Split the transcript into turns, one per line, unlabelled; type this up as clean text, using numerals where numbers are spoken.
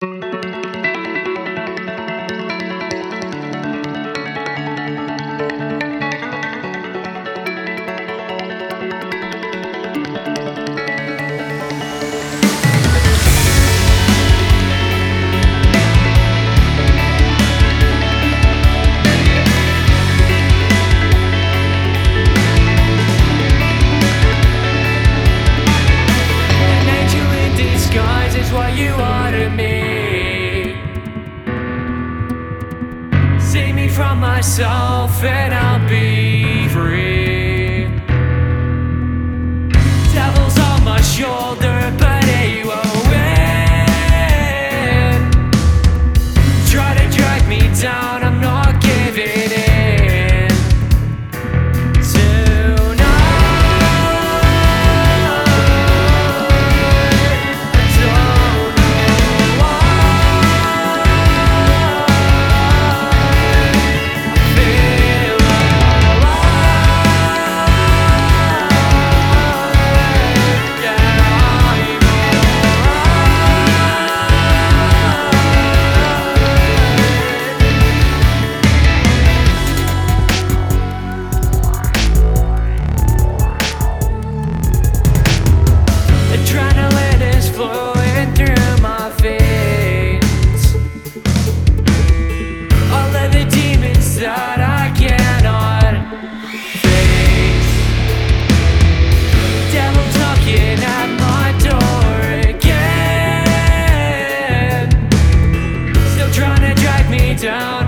What you are to me. Save me from myself and I'll be free. Devil's on my shoulder, but he won't win. Try to drag me down, I'm not giving in. That I cannot face. Devil knocking at my door again, still trying to drag me down.